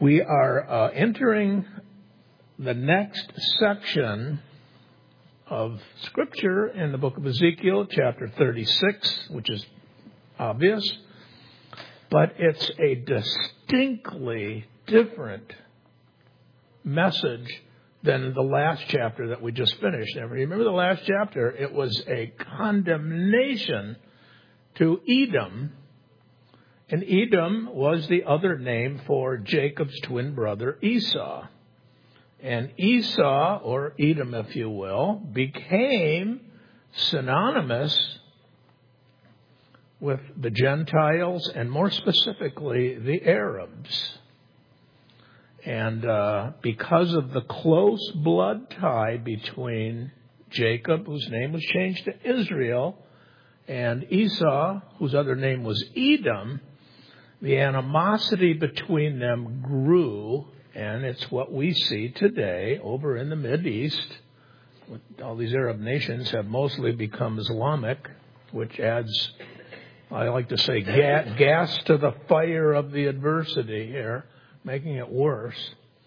We are entering the next section of Scripture in the book of Ezekiel, chapter 36, which is obvious, but it's a distinctly different message than the last chapter that we just finished. Now, remember the last chapter? It was a condemnation to Edom. And Edom was the other name for Jacob's twin brother Esau. And Esau, or Edom if you will, became synonymous with the Gentiles and more specifically the Arabs. And because of the close blood tie between Jacob, whose name was changed to Israel, and Esau, whose other name was Edom, the animosity between them grew, and it's what we see today over in the Mideast. All these Arab nations have mostly become Islamic, which adds, I like to say, gas to the fire of the adversity here, making it worse.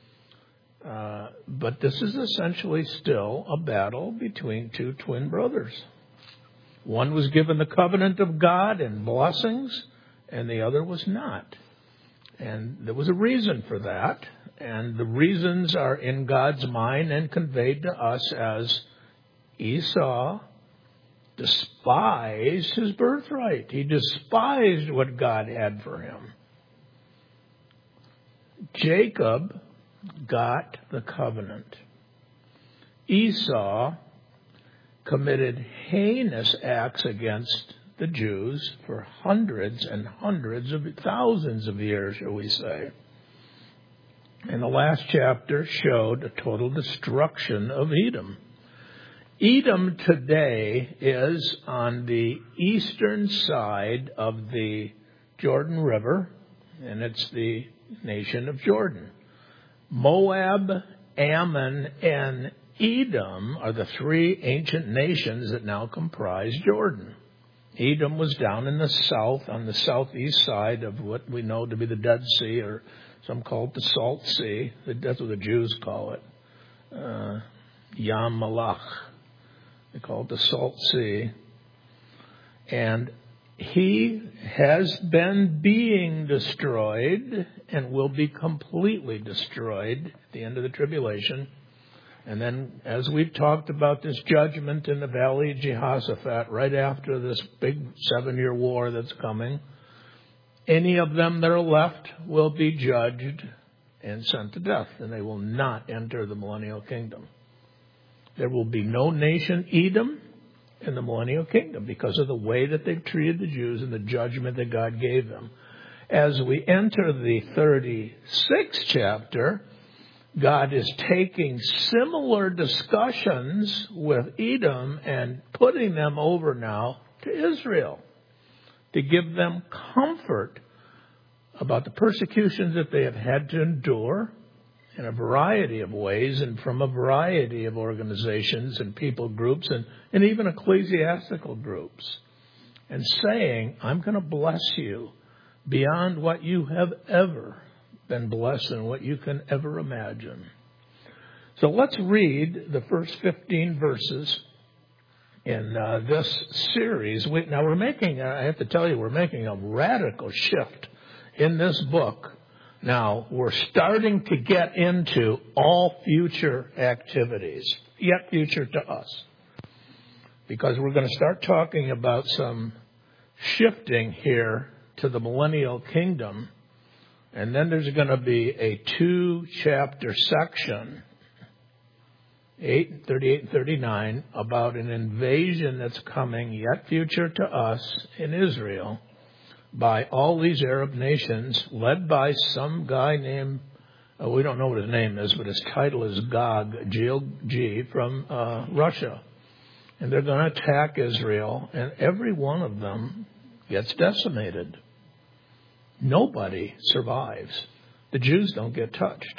But this is essentially still a battle between two twin brothers. One was given the covenant of God and blessings, and the other was not. And there was a reason for that. And the reasons are in God's mind and conveyed to us as Esau despised his birthright. He despised what God had for him. Jacob got the covenant. Esau committed heinous acts against the Jews for hundreds and hundreds of thousands of years, shall we say. And the last chapter showed a total destruction of Edom. Edom today is on the eastern side of the Jordan River, and it's the nation of Jordan. Moab, Ammon, and Edom are the three ancient nations that now comprise Jordan. Edom was down in the south, on the southeast side of what we know to be the Dead Sea, or some call it the Salt Sea. That's what the Jews call it. Yam Malach. They call it the Salt Sea. And he has been being destroyed and will be completely destroyed at the end of the tribulation. And then, as we've talked about this judgment in the Valley of Jehoshaphat, right after this big 7-year war that's coming, any of them that are left will be judged and sent to death, and they will not enter the millennial kingdom. There will be no nation, Edom, in the millennial kingdom because of the way that they've treated the Jews and the judgment that God gave them. As we enter the 36th chapter, God is taking similar discussions with Edom and putting them over now to Israel to give them comfort about the persecutions that they have had to endure in a variety of ways and from a variety of organizations and people groups and even ecclesiastical groups. And saying, I'm going to bless you beyond what you have ever been blessed and what you can ever imagine. So let's read the first 15 verses in this series. We're making a radical shift in this book. Now, we're starting to get into all future activities, yet future to us. Because we're going to start talking about some shifting here to the millennial kingdom. And then there's going to be a 2-chapter section, 38 and 39, about an invasion that's coming, yet future to us, in Israel, by all these Arab nations, led by some guy named, we don't know what his name is, but his title is Gog, G, from Russia. And they're going to attack Israel, and every one of them gets decimated. Nobody survives. The Jews don't get touched.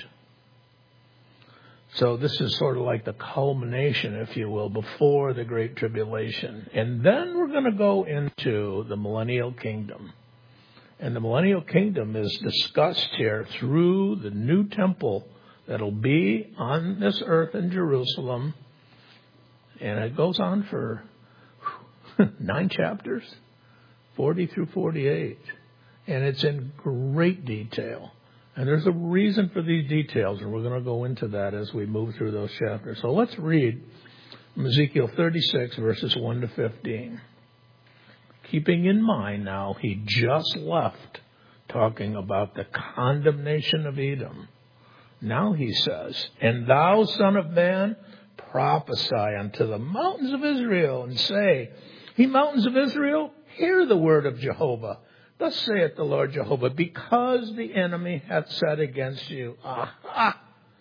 So this is sort of like the culmination, if you will, before the Great Tribulation. And then we're going to go into the millennial kingdom. And the millennial kingdom is discussed here through the new temple that'll be on this earth in Jerusalem. And it goes on for 9 chapters, 40 through 48. And it's in great detail. And there's a reason for these details, and we're going to go into that as we move through those chapters. So let's read Ezekiel 36, verses 1 to 15. Keeping in mind now, he just left talking about the condemnation of Edom. Now he says, "And thou, son of man, prophesy unto the mountains of Israel, and say, Ye mountains of Israel, hear the word of Jehovah. Thus saith the Lord Jehovah, because the enemy hath said against you, Aha!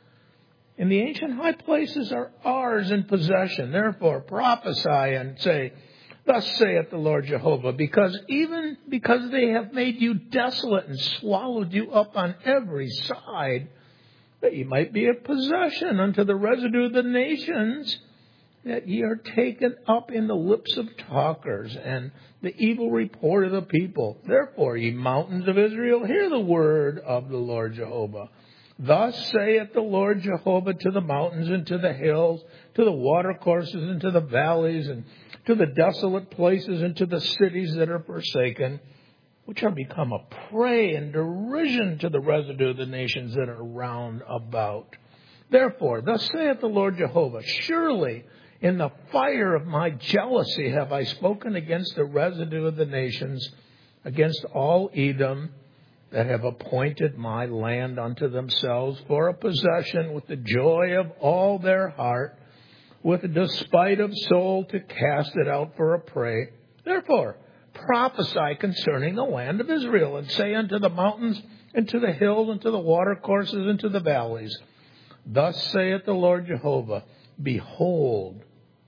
And the ancient high places are ours in possession. Therefore prophesy and say, Thus saith the Lord Jehovah, because they have made you desolate and swallowed you up on every side, that ye might be a possession unto the residue of the nations, that ye are taken up in the lips of talkers, and the evil report of the people. Therefore, ye mountains of Israel, hear the word of the Lord Jehovah. Thus saith the Lord Jehovah to the mountains and to the hills, to the watercourses and to the valleys, and to the desolate places and to the cities that are forsaken, which are become a prey and derision to the residue of the nations that are round about. Therefore, thus saith the Lord Jehovah, surely in the fire of my jealousy have I spoken against the residue of the nations, against all Edom, that have appointed my land unto themselves for a possession with the joy of all their heart, with a despite of soul to cast it out for a prey. Therefore, prophesy concerning the land of Israel, and say unto the mountains, and to the hills, and to the watercourses, and to the valleys, Thus saith the Lord Jehovah, Behold,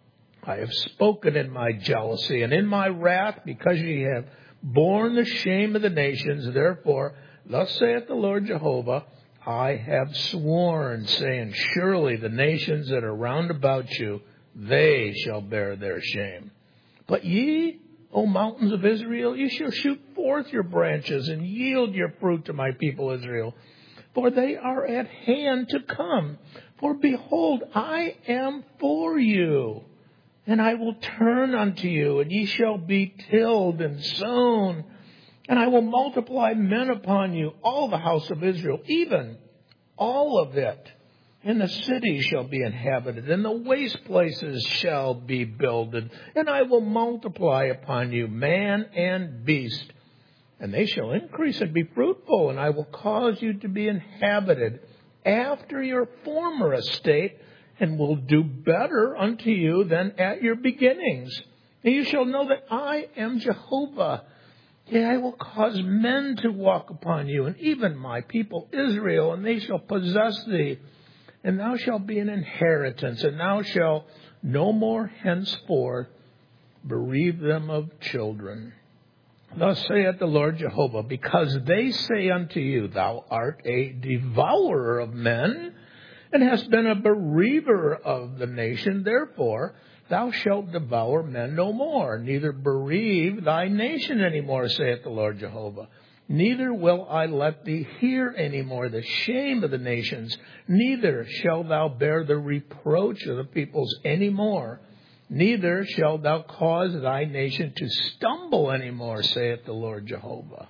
I have spoken in my jealousy and in my wrath, because ye have borne the shame of the nations. Therefore, thus saith the Lord Jehovah, I have sworn, saying, Surely the nations that are round about you, they shall bear their shame. But ye, O mountains of Israel, ye shall shoot forth your branches and yield your fruit to my people Israel. For they are at hand to come. For behold, I am for you. And I will turn unto you, and ye shall be tilled and sown. And I will multiply men upon you, all the house of Israel, even all of it. And the cities shall be inhabited, and the waste places shall be builded. And I will multiply upon you man and beast. And they shall increase and be fruitful, and I will cause you to be inhabited after your former estate, and will do better unto you than at your beginnings. And you shall know that I am Jehovah. Yea, I will cause men to walk upon you, and even my people Israel, and they shall possess thee. And thou shalt be an inheritance, and thou shalt no more henceforth bereave them of children. Thus saith the Lord Jehovah, because they say unto you, Thou art a devourer of men, and hast been a bereaver of the nation. Therefore, thou shalt devour men no more, neither bereave thy nation any more, saith the Lord Jehovah. Neither will I let thee hear any more the shame of the nations, neither shalt thou bear the reproach of the peoples any more. Neither shalt thou cause thy nation to stumble any more, saith the Lord Jehovah.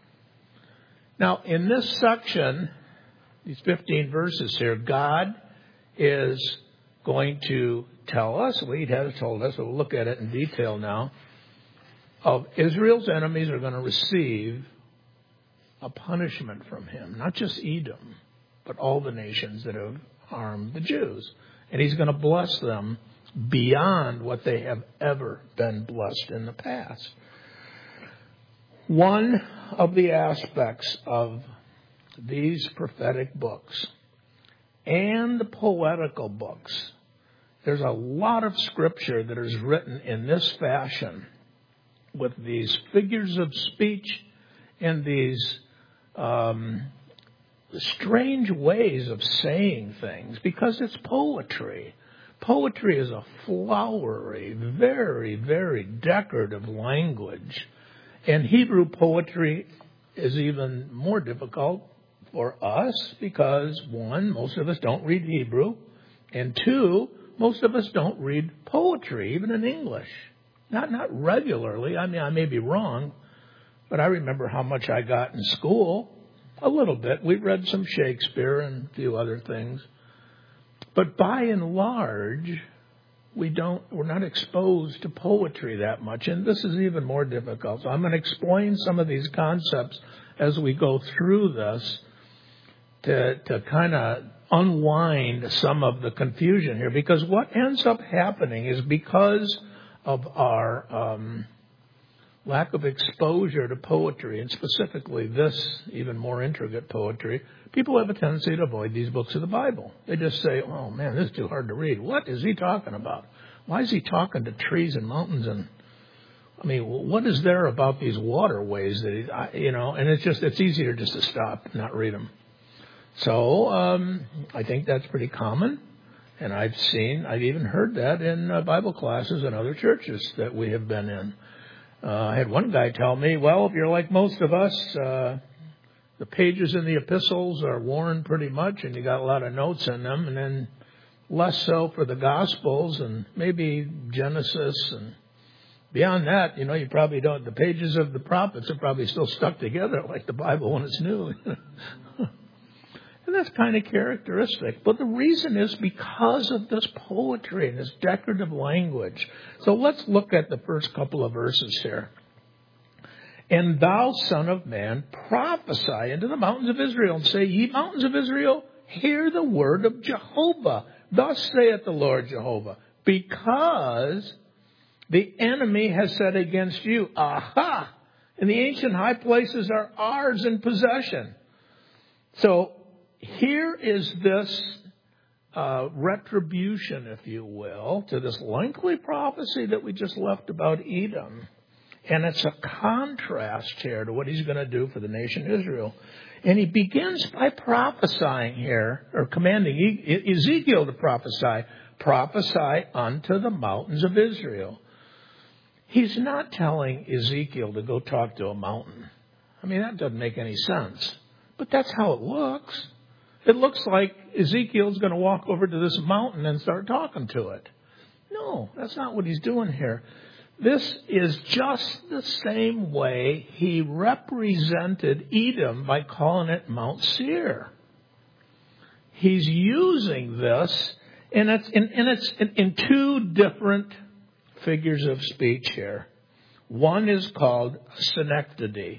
Now, in this section, these 15 verses here, God is going to tell us, he has told us, we'll look at it in detail now, of Israel's enemies are going to receive a punishment from him. Not just Edom, but all the nations that have harmed the Jews. And he's going to bless them beyond what they have ever been blessed in the past. One of the aspects of these prophetic books and the poetical books, there's a lot of scripture that is written in this fashion with these figures of speech and these strange ways of saying things, because it's poetry. Poetry is a flowery, very, very decorative language. And Hebrew poetry is even more difficult for us because, one, most of us don't read Hebrew, and two, most of us don't read poetry, even in English. Not regularly. I mean, I may be wrong, but I remember how much I got in school. A little bit. We read some Shakespeare and a few other things. But by and large, we're not exposed to poetry that much, and this is even more difficult. So I'm going to explain some of these concepts as we go through this to kind of unwind some of the confusion here, because what ends up happening is because of our lack of exposure to poetry, and specifically this even more intricate poetry, people have a tendency to avoid these books of the Bible. They just say, oh man, this is too hard to read. What is he talking about? Why is he talking to trees and mountains? And I mean, what is there about these waterways that and it's easier just to stop and not read them. So I think that's pretty common. And I've even heard that in Bible classes in other churches that we have been in. I had one guy tell me, well, if you're like most of us, the pages in the epistles are worn pretty much, and you got a lot of notes in them, and then less so for the Gospels and maybe Genesis. And beyond that, you probably don't. The pages of the prophets are probably still stuck together like the Bible when it's new. And that's kind of characteristic. But the reason is because of this poetry and this decorative language. So let's look at the first couple of verses here. And thou, son of man, prophesy into the mountains of Israel, and say, ye mountains of Israel, hear the word of Jehovah. Thus saith the Lord Jehovah, because the enemy has said against you, aha, and the ancient high places are ours in possession. So here is this retribution, if you will, to this lengthy prophecy that we just left about Edom. And it's a contrast here to what he's going to do for the nation Israel. And he begins by prophesying here, or commanding Ezekiel to prophesy unto the mountains of Israel. He's not telling Ezekiel to go talk to a mountain. I mean, that doesn't make any sense. But that's how it looks. It looks like Ezekiel's going to walk over to this mountain and start talking to it. No, that's not what he's doing here. This is just the same way he represented Edom by calling it Mount Seir. He's using this, and it's in two different figures of speech here. One is called a synecdoche,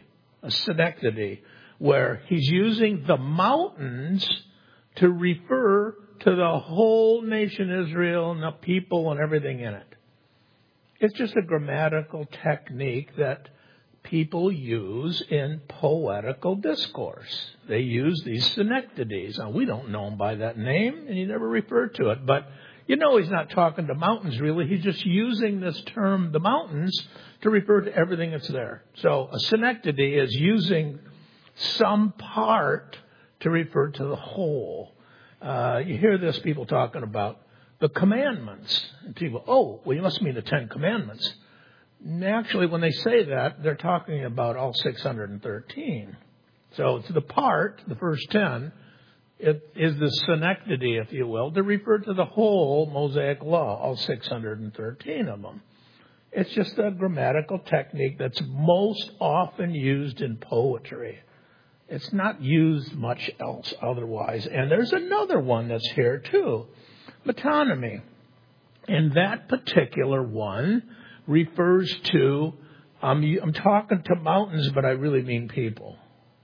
where he's using the mountains to refer to the whole nation Israel and the people and everything in it. It's just a grammatical technique that people use in poetical discourse. They use these synecdoches. Now, we don't know them by that name, and he never referred to it. But he's not talking to mountains, really. He's just using this term, the mountains, to refer to everything that's there. So a synecdoche is using some part to refer to the whole. You hear this, people talking about the commandments. And people, you must mean the 10 Commandments. And actually, when they say that, they're talking about all 613. So it's the part, the first 10, it is the synecdoche, if you will, to refer to the whole Mosaic law, all 613 of them. It's just a grammatical technique that's most often used in poetry. It's not used much else otherwise. And there's another one that's here too. Metonymy. And that particular one refers to, I'm talking to mountains, but I really mean people.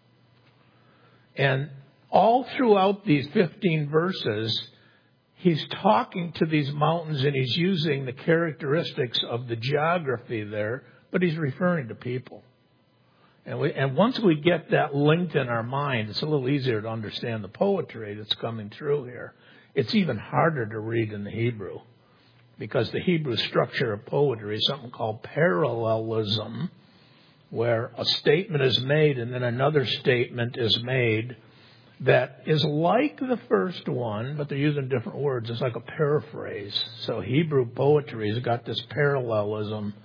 And all throughout these 15 verses, he's talking to these mountains and he's using the characteristics of the geography there, but he's referring to people. And once we get that linked in our mind, it's a little easier to understand the poetry that's coming through here. It's even harder to read in the Hebrew, because the Hebrew structure of poetry is something called parallelism, where a statement is made and then another statement is made that is like the first one, but they're using different words. It's like a paraphrase. So Hebrew poetry has got this parallelism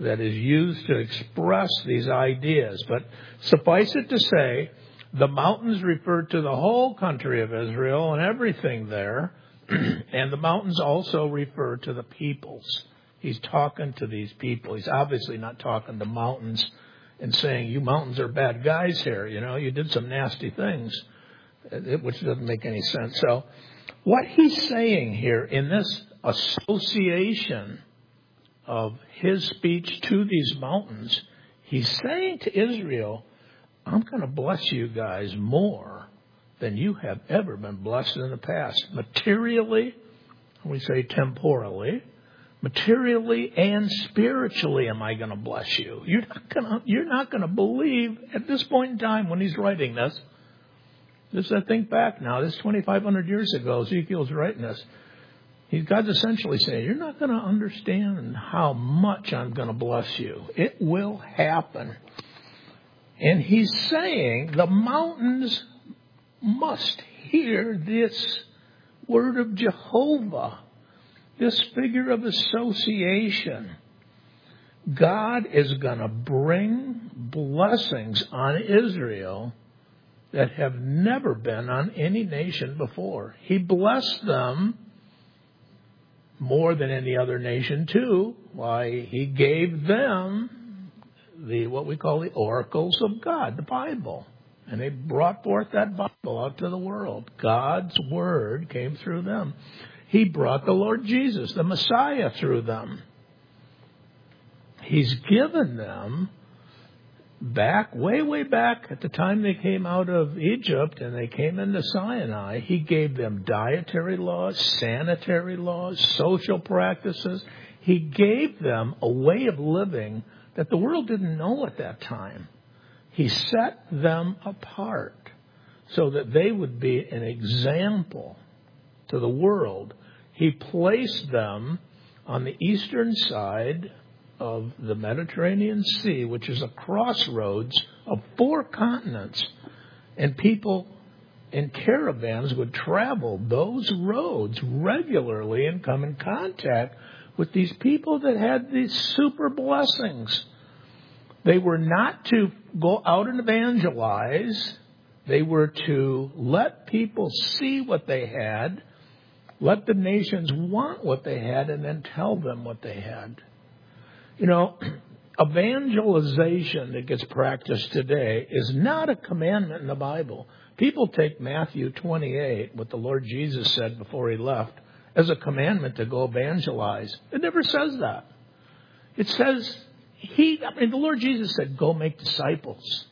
that is used to express these ideas. But suffice it to say, the mountains refer to the whole country of Israel and everything there. And the mountains also refer to the peoples. He's talking to these people. He's obviously not talking to mountains and saying, you mountains are bad guys here. You know, you did some nasty things, which doesn't make any sense. So what he's saying here in this association of his speech to these mountains, he's saying to Israel, I'm going to bless you guys more than you have ever been blessed in the past. Materially, we say temporally, materially and spiritually am I going to bless you. You're not going to believe at this point in time when he's writing this. I think back now, this is 2,500 years ago, Ezekiel's writing this. God's essentially saying, you're not going to understand how much I'm going to bless you. It will happen. And he's saying the mountains must hear this word of Jehovah, this figure of association. God is going to bring blessings on Israel that have never been on any nation before. He blessed them more than any other nation too. Why, he gave them what we call the oracles of God, the Bible. And they brought forth that Bible out to the world. God's word came through them. He brought the Lord Jesus, the Messiah, through them. He's given them back, way back at the time they came out of Egypt and they came into Sinai, he gave them dietary laws, sanitary laws, social practices. He gave them a way of living that the world didn't know at that time. He set them apart so that they would be an example to the world. He placed them on the eastern side of the Mediterranean Sea, which is a crossroads of 4 continents. And people in caravans would travel those roads regularly and come in contact with these people that had these super blessings. They were not to go out and evangelize. They were to let people see what they had, let the nations want what they had, and then tell them what they had. You know, evangelization that gets practiced today is not a commandment in the Bible. People take Matthew 28, what the Lord Jesus said before he left, as a commandment to go evangelize. It never says that. It says, the Lord Jesus said, go make disciples.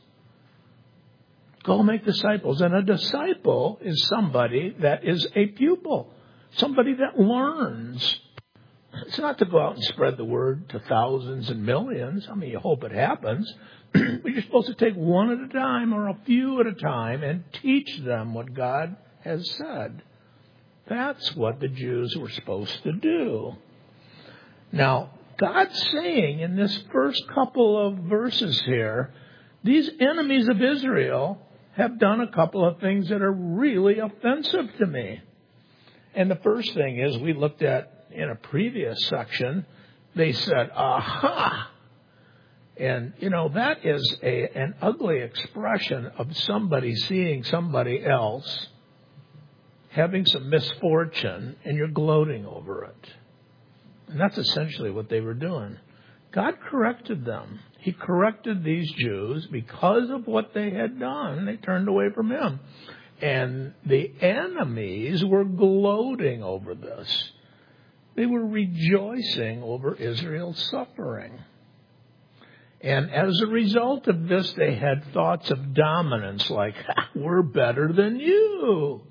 Go make disciples. And a disciple is somebody that is a pupil, somebody that learns. It's not to go out and spread the word to thousands and millions. I mean, you hope it happens. But you're supposed to take one at a time or a few at a time and teach them what God has said. That's what the Jews were supposed to do. Now, God's saying in this first couple of verses here, these enemies of Israel have done a couple of things that are really offensive to me. And the first thing is, we looked at in a previous section, they said, aha. And, that is an ugly expression of somebody seeing somebody else having some misfortune, and you're gloating over it. And that's essentially what they were doing. God corrected them. He corrected these Jews because of what they had done. They turned away from him. And the enemies were gloating over this. They were rejoicing over Israel's suffering. And as a result of this, they had thoughts of dominance, like, we're better than you.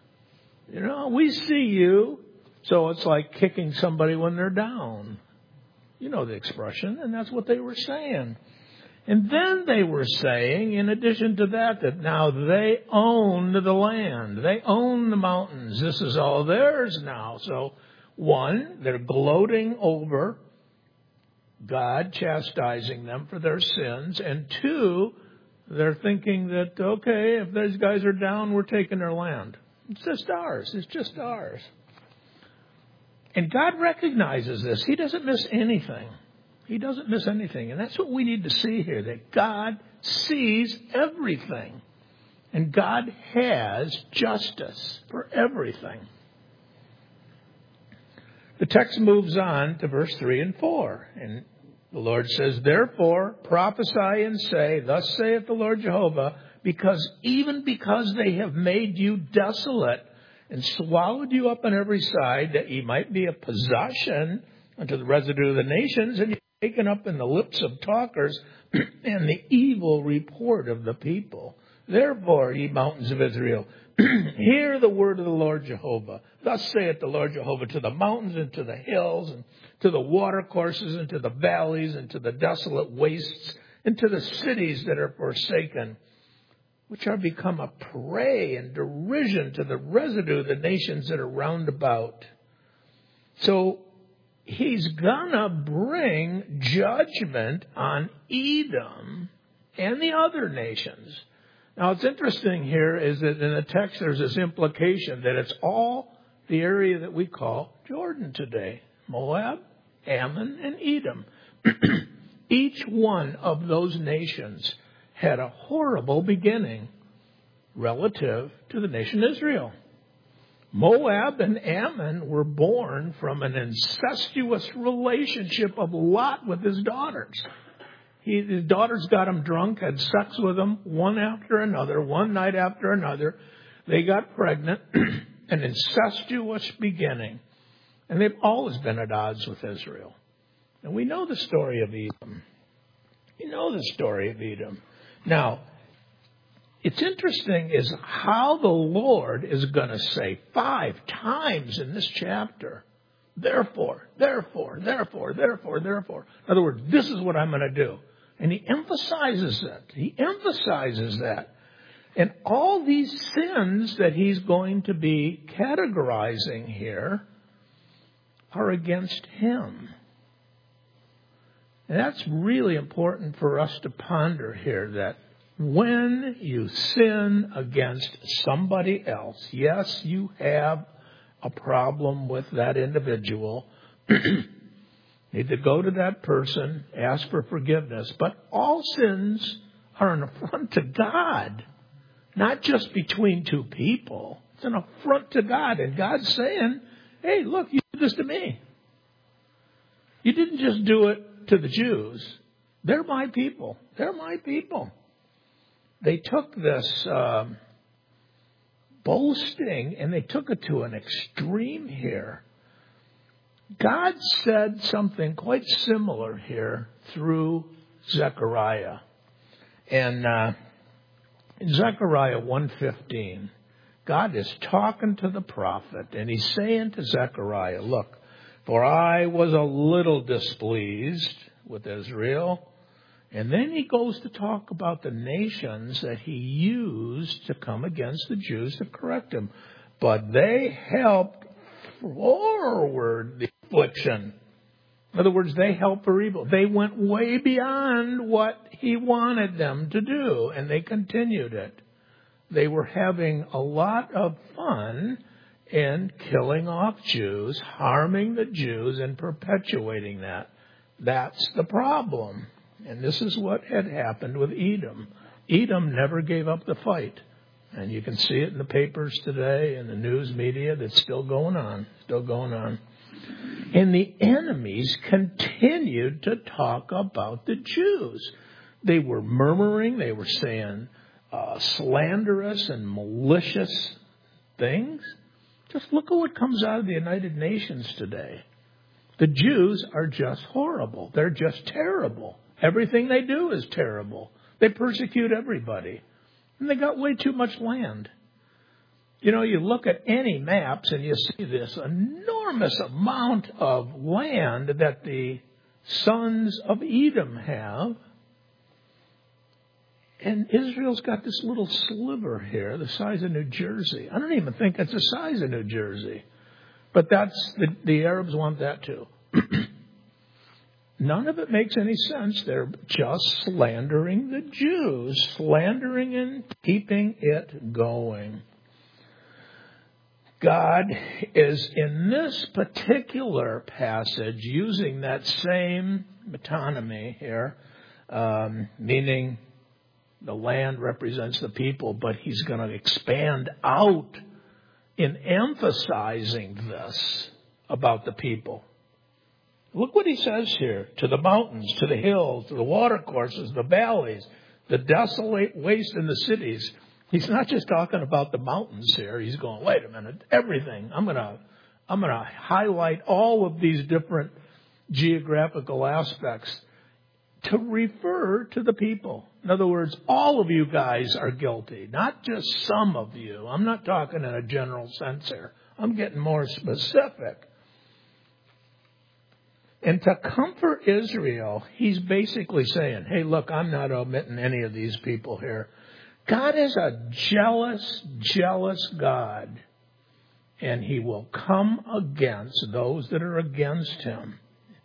We see you. So it's like kicking somebody when they're down. You know the expression, and that's what they were saying. And then they were saying, in addition to that now they own the land. They own the mountains. This is all theirs now. So, one, they're gloating over God chastising them for their sins. And two, they're thinking that, okay, if those guys are down, we're taking their land. It's just ours. It's just ours. And God recognizes this. He doesn't miss anything. He doesn't miss anything. And that's what we need to see here, that God sees everything. And God has justice for everything. The text moves on to verse 3 and 4. And the Lord says, therefore prophesy and say, thus saith the Lord Jehovah, even because they have made you desolate and swallowed you up on every side, that ye might be a possession unto the residue of the nations, and you're taken up in the lips of talkers and the evil report of the people. Therefore, ye mountains of Israel, hear the word of the Lord Jehovah. Thus saith the Lord Jehovah to the mountains and to the hills and to the watercourses and to the valleys and to the desolate wastes and to the cities that are forsaken, which are become a prey and derision to the residue of the nations that are round about. So he's gonna bring judgment on Edom and the other nations. Now, what's interesting here is that in the text there's this implication that it's all the area that we call Jordan today. Moab, Ammon, and Edom. Each one of those nations had a horrible beginning relative to the nation Israel. Moab and Ammon were born from an incestuous relationship of Lot with his daughters. His daughters got him drunk, had sex with him one after another, one night after another. They got pregnant, an incestuous beginning. And they've always been at odds with Israel. And we know the story of Edom. We know the story of Edom. Now, it's interesting is how the Lord is going to say 5 times in this chapter, therefore, therefore, therefore, therefore, therefore. In other words, this is what I'm going to do. And he emphasizes that. He emphasizes that. And all these sins that he's going to be categorizing here are against him. And that's really important for us to ponder here, that when you sin against somebody else, yes, you have a problem with that individual. Need to go to that person, ask for forgiveness. But all sins are an affront to God, not just between two people. It's an affront to God. And God's saying, hey, look, you did this to me. You didn't just do it to the Jews. They're my people. They're my people. They took this boasting and they took it to an extreme here. God said something quite similar here through Zechariah. And in Zechariah 1:15, God is talking to the prophet, and he's saying to Zechariah, look, for I was a little displeased with Israel. And then he goes to talk about the nations that he used to come against the Jews to correct them. But they helped forward the affliction. In other words, they helped for evil. They went way beyond what he wanted them to do, and they continued it. They were having a lot of fun in killing off Jews, harming the Jews, and perpetuating that. That's the problem. And this is what had happened with Edom. Edom never gave up the fight. And you can see it in the papers today, in the news media, that's still going on. Still going on. And the enemies continued to talk about the Jews. They were murmuring. They were saying slanderous and malicious things. Just look at what comes out of the United Nations today. The Jews are just horrible. They're just terrible. Everything they do is terrible. They persecute everybody. And they got way too much land. You know, you look at any maps and you see this enormous amount of land that the sons of Edom have. And Israel's got this little sliver here, the size of New Jersey. I don't even think it's the size of New Jersey. But that's the Arabs want that too. None of it makes any sense. They're just slandering the Jews, slandering and keeping it going. God is in this particular passage using that same metonymy here, meaning the land represents the people, but he's going to expand out in emphasizing this about the people. Look what he says here. To the mountains, to the hills, to the watercourses, the valleys, the desolate waste in the cities. He's not just talking about the mountains here. He's going, wait a minute, everything. I'm going to highlight all of these different geographical aspects to refer to the people. In other words, all of you guys are guilty, not just some of you. I'm not talking in a general sense here. I'm getting more specific. And to comfort Israel, he's basically saying, hey, look, I'm not omitting any of these people here. God is a jealous, jealous God, and he will come against those that are against him.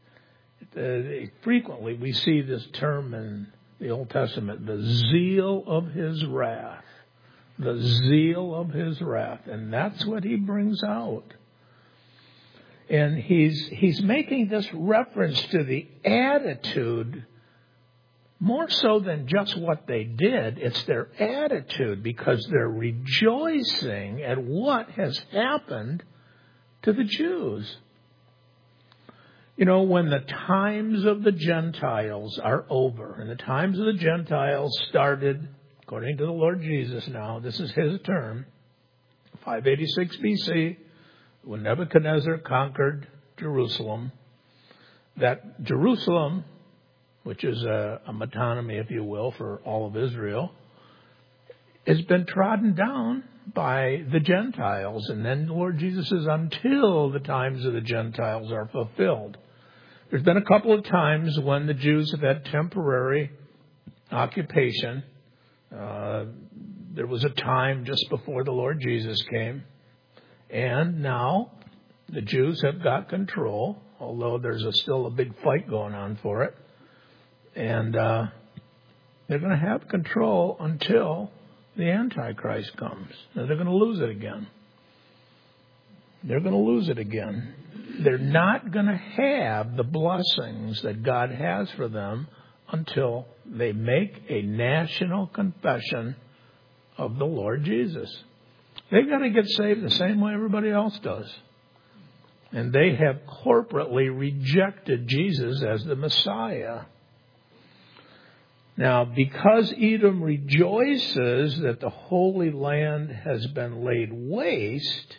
Frequently we see this term in the Old Testament, the zeal of his wrath. The zeal of his wrath. And that's what he brings out. And he's making this reference to the attitude more so than just what they did. It's their attitude, because they're rejoicing at what has happened to the Jews. You know, when the times of the Gentiles are over, and the times of the Gentiles started, according to the Lord Jesus now, this is his term, 586 BC, when Nebuchadnezzar conquered Jerusalem, that Jerusalem, which is a metonymy, if you will, for all of Israel, has been trodden down by the Gentiles. And then the Lord Jesus says, until the times of the Gentiles are fulfilled. There's been a couple of times when the Jews have had temporary occupation. There was a time just before the Lord Jesus came. And now the Jews have got control, although there's still a big fight going on for it. And they're going to have control until the Antichrist comes. Now they're going to lose it again. They're going to lose it again. They're not going to have the blessings that God has for them until they make a national confession of the Lord Jesus. They've got to get saved the same way everybody else does. And they have corporately rejected Jesus as the Messiah. Now, because Edom rejoices that the Holy Land has been laid waste,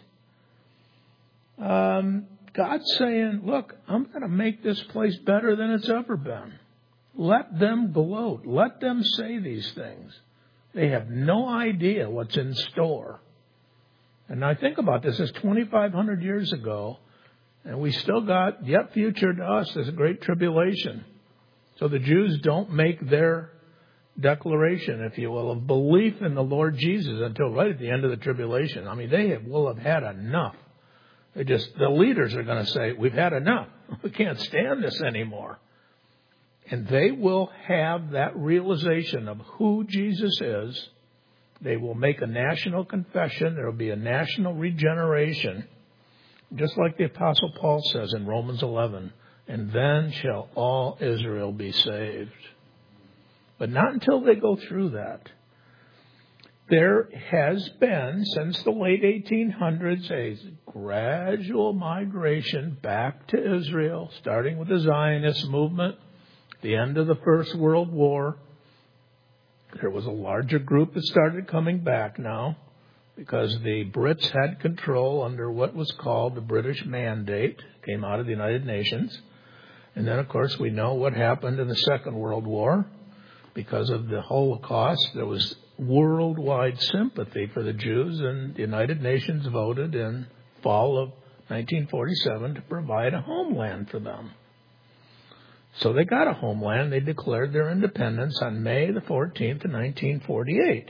God's saying, look, I'm going to make this place better than it's ever been. Let them gloat. Let them say these things. They have no idea what's in store. And I think about this. It's 2,500 years ago, and we still got, yet future to us, this great tribulation. So the Jews don't make their declaration, if you will, of belief in the Lord Jesus until right at the end of the tribulation. I mean, they will have had enough. The leaders are going to say, we've had enough. We can't stand this anymore. And they will have that realization of who Jesus is. They will make a national confession. There will be a national regeneration. Just like the Apostle Paul says in Romans 11, and then shall all Israel be saved. But not until they go through that. There has been, since the late 1800s, a gradual migration back to Israel, starting with the Zionist movement, the end of the First World War. There was a larger group that started coming back now because the Brits had control under what was called the British Mandate, came out of the United Nations. And then, of course, we know what happened in the Second World War. Because of the Holocaust, there was worldwide sympathy for the Jews, and the United Nations voted in fall of 1947 to provide a homeland for them. So they got a homeland. They declared their independence on May the 14th of 1948.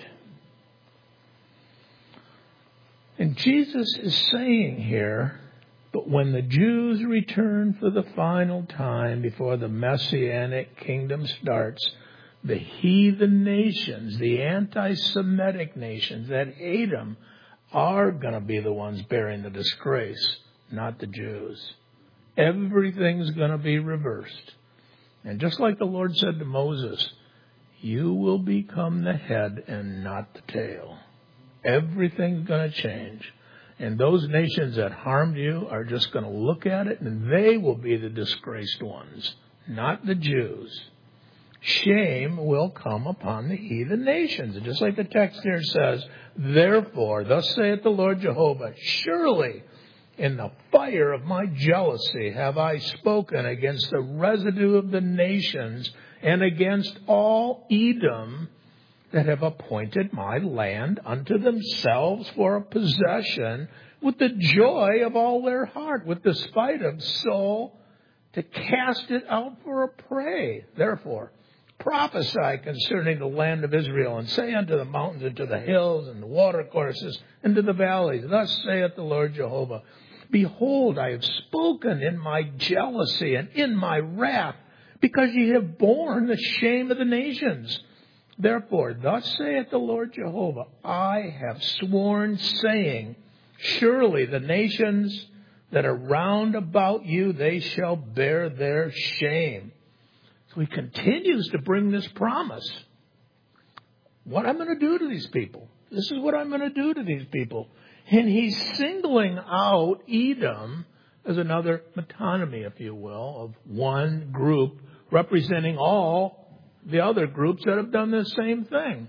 And Jesus is saying here, but when the Jews return for the final time before the Messianic kingdom starts, the heathen nations, the anti-Semitic nations that hate him, are going to be the ones bearing the disgrace, not the Jews. Everything's going to be reversed. And just like the Lord said to Moses, you will become the head and not the tail. Everything's going to change. And those nations that harmed you are just going to look at it, and they will be the disgraced ones, not the Jews. Shame will come upon the heathen nations. And just like the text here says, therefore, thus saith the Lord Jehovah, surely in the fire of my jealousy have I spoken against the residue of the nations and against all Edom that have appointed my land unto themselves for a possession with the joy of all their heart, with the spite of soul, to cast it out for a prey. Therefore, prophesy concerning the land of Israel, and say unto the mountains, and to the hills, and the watercourses, and to the valleys, thus saith the Lord Jehovah, behold, I have spoken in my jealousy and in my wrath, because ye have borne the shame of the nations. Therefore, thus saith the Lord Jehovah, I have sworn, saying, surely the nations that are round about you, they shall bear their shame. So he continues to bring this promise. What I'm going to do to these people. This is what I'm going to do to these people. And he's singling out Edom as another metonymy, if you will, of one group representing all the other groups that have done the same thing.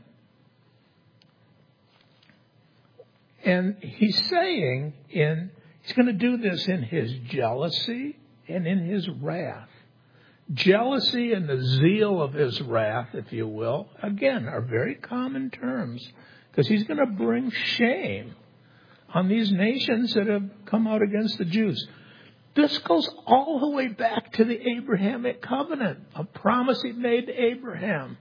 And he's saying he's going to do this in his jealousy and in his wrath. Jealousy and the zeal of his wrath, if you will, again, are very common terms, because he's going to bring shame on these nations that have come out against the Jews. This goes all the way back to the Abrahamic covenant, a promise he made to Abraham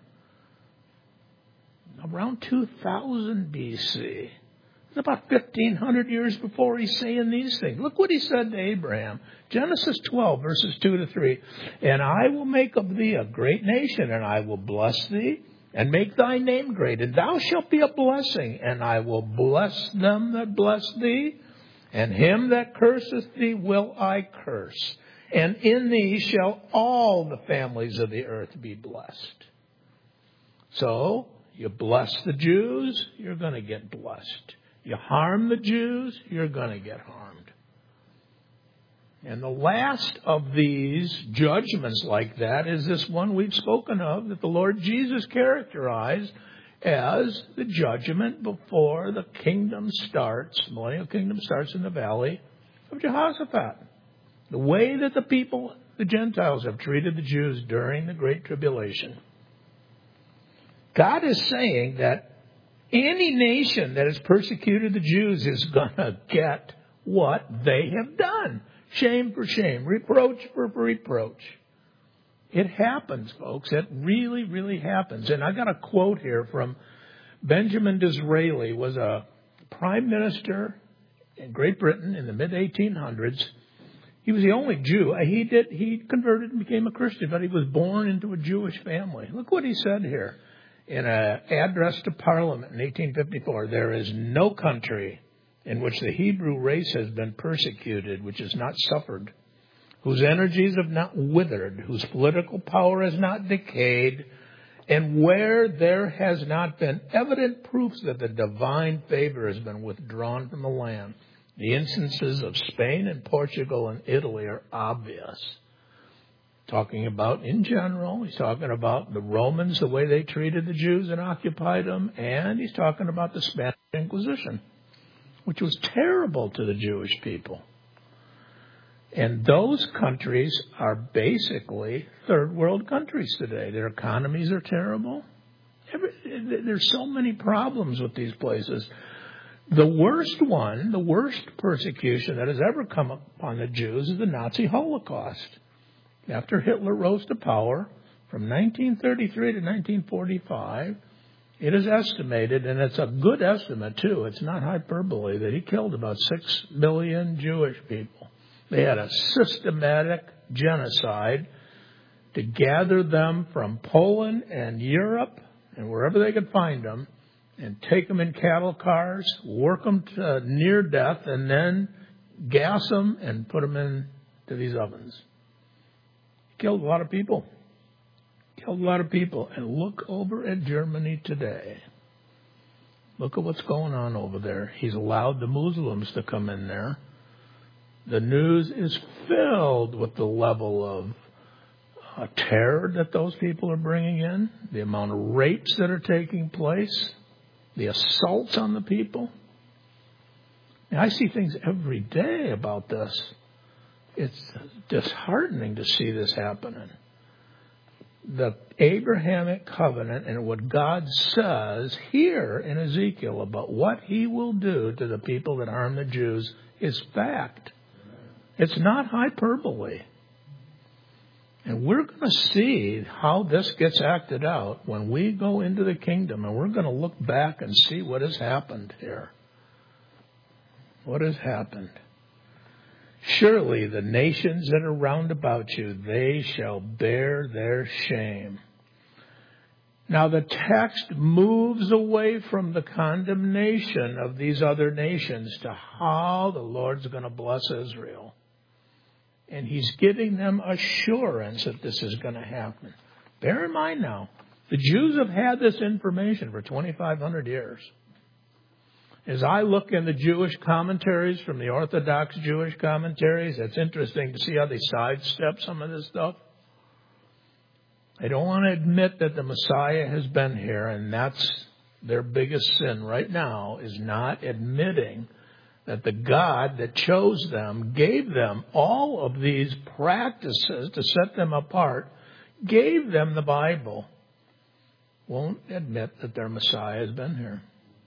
around 2000 BC. It's about 1,500 years before he's saying these things. Look what he said to Abraham. Genesis 12, verses 2 to 3. And I will make of thee a great nation, and I will bless thee, and make thy name great. And thou shalt be a blessing, and I will bless them that bless thee, and him that curseth thee will I curse. And in thee shall all the families of the earth be blessed. So, you bless the Jews, you're going to get blessed. You harm the Jews, you're going to get harmed. And the last of these judgments like that is this one we've spoken of that the Lord Jesus characterized as the judgment before the kingdom starts, the millennial kingdom starts in the valley of Jehoshaphat. The way that the people, the Gentiles, have treated the Jews during the Great Tribulation. God is saying that any nation that has persecuted the Jews is going to get what they have done. Shame for shame, reproach for reproach. It happens, folks. It really, really happens. And I got a quote here from Benjamin Disraeli, was a prime minister in Great Britain in the mid-1800s. He was the only Jew. He converted and became a Christian, but he was born into a Jewish family. Look what he said here. In an address to Parliament in 1854, there is no country in which the Hebrew race has been persecuted, which has not suffered, whose energies have not withered, whose political power has not decayed, and where there has not been evident proofs that the divine favor has been withdrawn from the land. The instances of Spain and Portugal and Italy are obvious. Talking about in general, he's talking about the Romans, the way they treated the Jews and occupied them, and he's talking about the Spanish Inquisition, which was terrible to the Jewish people. And those countries are basically third world countries today. Their economies are terrible. There's so many problems with these places. The worst persecution that has ever come upon the Jews is the Nazi Holocaust. After Hitler rose to power from 1933 to 1945, it is estimated, and it's a good estimate too, it's not hyperbole, that he killed about 6 million Jewish people. They had a systematic genocide to gather them from Poland and Europe and wherever they could find them and take them in cattle cars, work them to near death, and then gas them and put them into these ovens. Killed a lot of people. And look over at Germany today. Look at what's going on over there. He's allowed the Muslims to come in there. The news is filled with the level of terror that those people are bringing in, the amount of rapes that are taking place, the assaults on the people. And I see things every day about this. It's disheartening to see this happening. The Abrahamic covenant and what God says here in Ezekiel about what he will do to the people that harm the Jews is fact. It's not hyperbole. And we're going to see how this gets acted out when we go into the kingdom, and we're going to look back and see what has happened here. What has happened? Surely the nations that are round about you, they shall bear their shame. Now the text moves away from the condemnation of these other nations to how the Lord's going to bless Israel. And he's giving them assurance that this is going to happen. Bear in mind now, the Jews have had this information for 2,500 years. As I look in the Jewish commentaries from the Orthodox Jewish commentaries, it's interesting to see how they sidestep some of this stuff. They don't want to admit that the Messiah has been here, and that's their biggest sin right now, is not admitting that the God that chose them, gave them all of these practices to set them apart, gave them the Bible, won't admit that their Messiah has been here.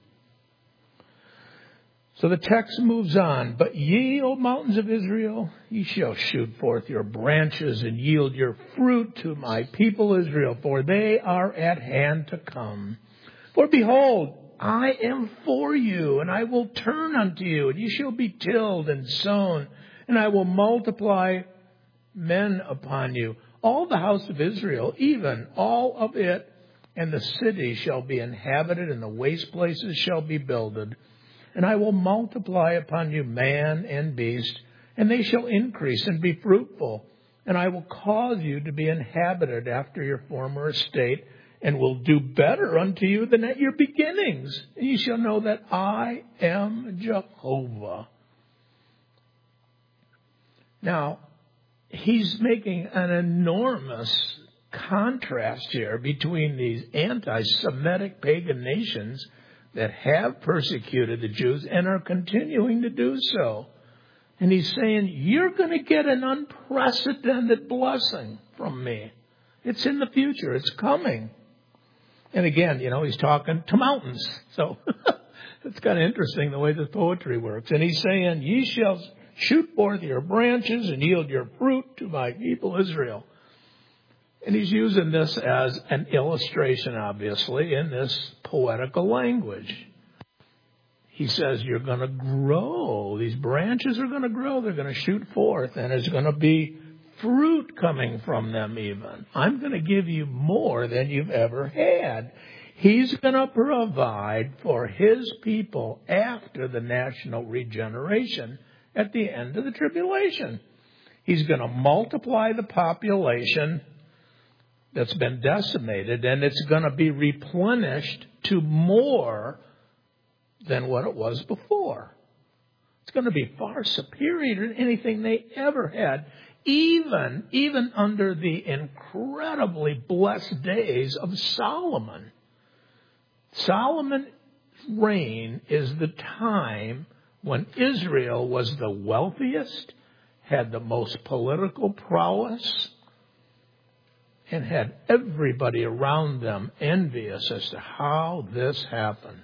So the text moves on. But ye, O mountains of Israel, ye shall shoot forth your branches and yield your fruit to my people Israel, for they are at hand to come. For behold, I am for you, and I will turn unto you, and ye shall be tilled and sown, and I will multiply men upon you. All the house of Israel, even all of it, and the city shall be inhabited, and the waste places shall be builded. And I will multiply upon you man and beast, and they shall increase and be fruitful. And I will cause you to be inhabited after your former estate, and will do better unto you than at your beginnings. And you shall know that I am Jehovah. Now, he's making an enormous contrast here between these anti-Semitic pagan nations that have persecuted the Jews and are continuing to do so. And he's saying, you're going to get an unprecedented blessing from me. It's in the future. It's coming. And again, he's talking to mountains. So it's kind of interesting the way the poetry works. And he's saying, ye shall shoot forth your branches and yield your fruit to my people Israel. And he's using this as an illustration, obviously, in this poetical language. He says, you're going to grow. These branches are going to grow. They're going to shoot forth. And there's going to be fruit coming from them even. I'm going to give you more than you've ever had. He's going to provide for his people after the national regeneration at the end of the tribulation. He's going to multiply the population that's been decimated, and it's going to be replenished to more than what it was before. It's going to be far superior to anything they ever had, even under the incredibly blessed days of Solomon. Solomon's reign is the time when Israel was the wealthiest, had the most political prowess, and had everybody around them envious as to how this happened.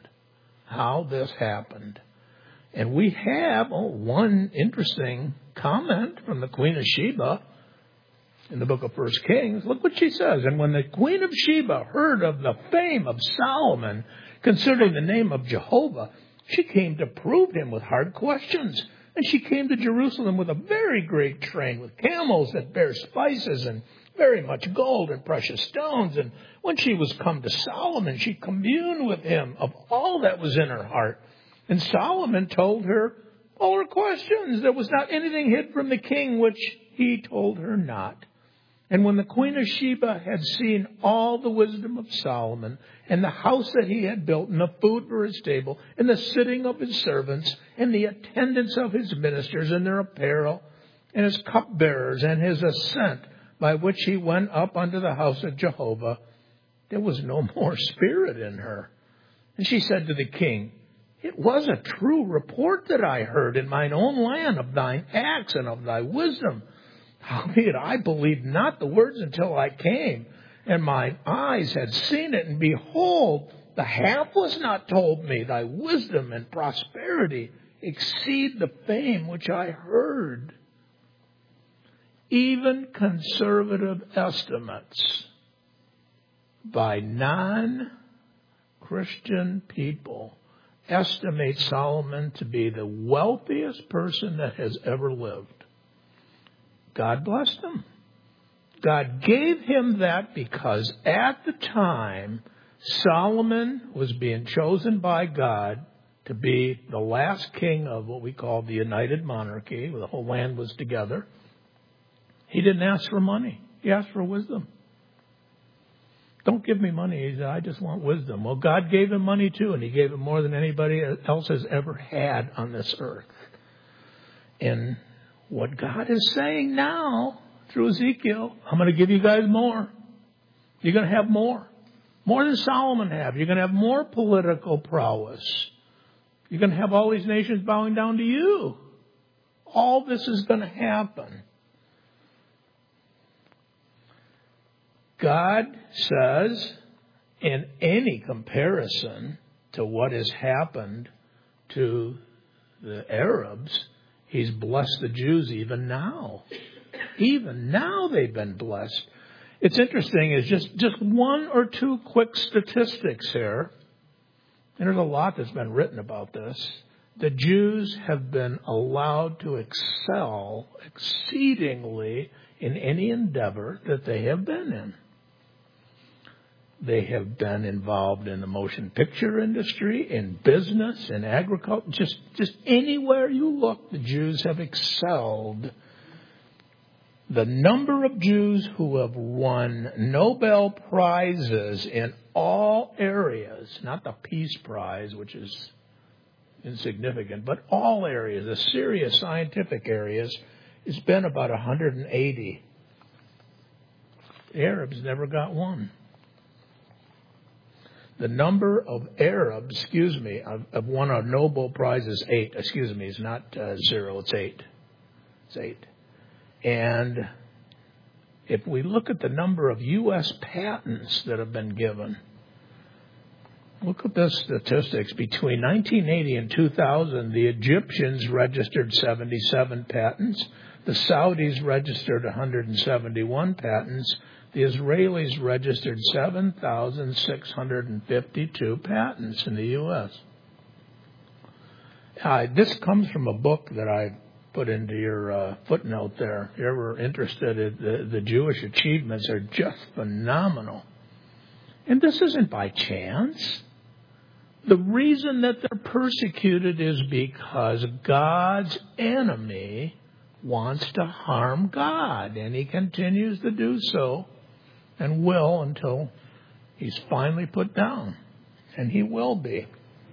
And we have one interesting comment from the Queen of Sheba in the book of 1 Kings. Look what she says. And when the Queen of Sheba heard of the fame of Solomon concerning the name of Jehovah, she came to prove him with hard questions. And she came to Jerusalem with a very great train, with camels that bear spices and very much gold and precious stones. And when she was come to Solomon, she communed with him of all that was in her heart. And Solomon told her all her questions. There was not anything hid from the king which he told her not. And when the queen of Sheba had seen all the wisdom of Solomon, and the house that he had built, and the food for his table, and the sitting of his servants, and the attendance of his ministers, and their apparel, and his cupbearers, and his ascent, by which he went up unto the house of Jehovah, there was no more spirit in her. And she said to the king, it was a true report that I heard in mine own land of thine acts and of thy wisdom. Howbeit I believed not the words until I came, and mine eyes had seen it, and behold, the half was not told me. Thy wisdom and prosperity exceed the fame which I heard. Even conservative estimates by non-Christian people estimate Solomon to be the wealthiest person that has ever lived. God blessed him. God gave him that because at the time, Solomon was being chosen by God to be the last king of what we call the United Monarchy, where the whole land was together. He didn't ask for money. He asked for wisdom. Don't give me money. He said, I just want wisdom. Well, God gave him money too, and he gave him more than anybody else has ever had on this earth. And what God is saying now through Ezekiel, I'm going to give you guys more. You're going to have more. More than Solomon had. You're going to have more political prowess. You're going to have all these nations bowing down to you. All this is going to happen. God says, in any comparison to what has happened to the Arabs, He's blessed the Jews even now. Even now they've been blessed. It's interesting, is just one or two quick statistics here. And there's a lot that's been written about this. The Jews have been allowed to excel exceedingly in any endeavor that they have been in. They have been involved in the motion picture industry, in business, in agriculture. Just anywhere you look, the Jews have excelled. The number of Jews who have won Nobel Prizes in all areas, not the Peace Prize, which is insignificant, but all areas, the serious scientific areas, has been about 180. The Arabs never got one. The number of Arabs, have won a Nobel Prize is 8. It's not 0, it's 8. It's 8. And if we look at the number of U.S. patents that have been given, look at the statistics. Between 1980 and 2000, the Egyptians registered 77 patents. The Saudis registered 171 patents. The Israelis registered 7,652 patents in the U.S. This comes from a book that I put into your footnote there. If you're ever interested, the Jewish achievements are just phenomenal. And this isn't by chance. The reason that they're persecuted is because God's enemy wants to harm God, and he continues to do so. And will until he's finally put down. And he will be.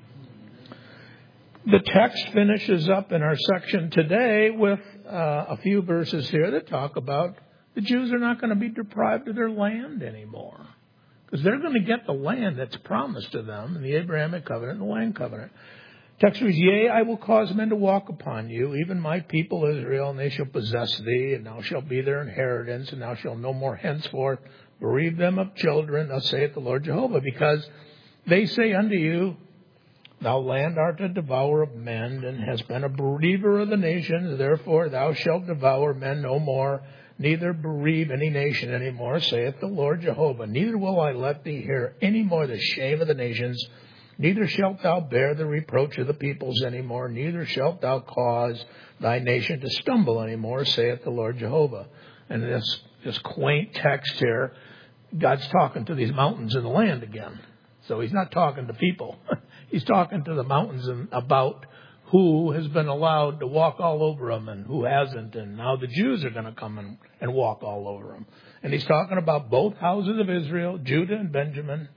The text finishes up in our section today with a few verses here that talk about the Jews are not going to be deprived of their land anymore. Because they're going to get the land that's promised to them in the Abrahamic covenant and the land covenant. Text reads, Yea, I will cause men to walk upon you, even my people Israel, and they shall possess thee, and thou shalt be their inheritance, and thou shalt no more henceforth bereave them of children, thus saith the Lord Jehovah, because they say unto you, Thou land art a devourer of men, and hast been a bereaver of the nations, therefore thou shalt devour men no more, neither bereave any nation any more, saith the Lord Jehovah. Neither will I let thee hear any more the shame of the nations, neither shalt thou bear the reproach of the peoples any more, neither shalt thou cause thy nation to stumble any more, saith the Lord Jehovah. And this this quaint text here. God's talking to these mountains in the land again. So he's not talking to people. He's talking to the mountains about who has been allowed to walk all over them and who hasn't. And now the Jews are going to come and walk all over them. And he's talking about both houses of Israel, Judah, Benjamin,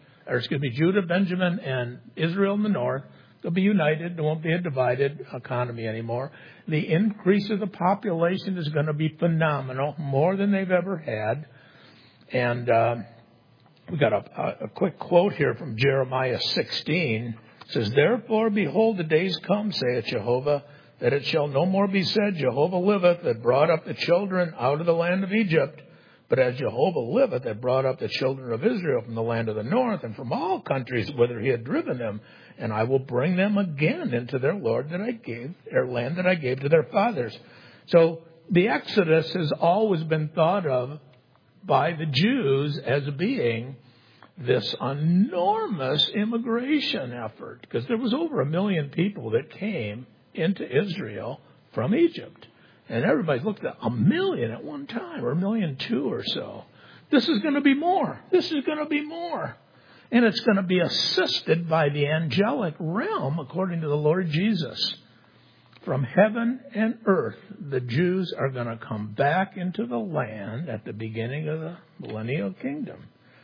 and Israel in the north. They'll be united. There won't be a divided economy anymore. The increase of the population is going to be phenomenal, more than they've ever had. And we got a quick quote here from Jeremiah 16. It says, "Therefore, behold, the days come, saith Jehovah, that it shall no more be said, Jehovah liveth, that brought up the children out of the land of Egypt. But as Jehovah liveth, that brought up the children of Israel from the land of the north and from all countries whither he had driven them. And I will bring them again into their land that I gave to their fathers." So the Exodus has always been thought of by the Jews as being this enormous immigration effort, because there was over 1 million people that came into Israel from Egypt. And everybody's looked at 1 million at one time, or 1.2 million or so. This is going to be more. This is going to be more. And it's going to be assisted by the angelic realm, according to the Lord Jesus. From heaven and earth, the Jews are going to come back into the land at the beginning of the millennial kingdom.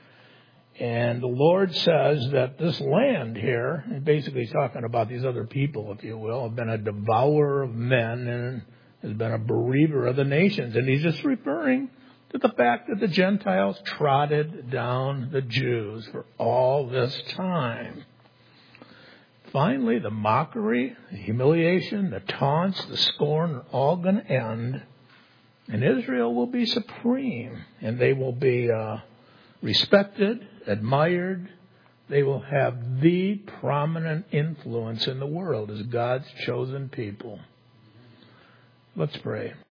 And the Lord says that this land here, and basically he's talking about these other people, if you will, have been a devourer of men and has been a bereaver of the nations. And he's just referring to the fact that the Gentiles trotted down the Jews for all this time. Finally, the mockery, the humiliation, the taunts, the scorn are all going to end. And Israel will be supreme. And they will be respected, admired. They will have the prominent influence in the world as God's chosen people. Let's pray.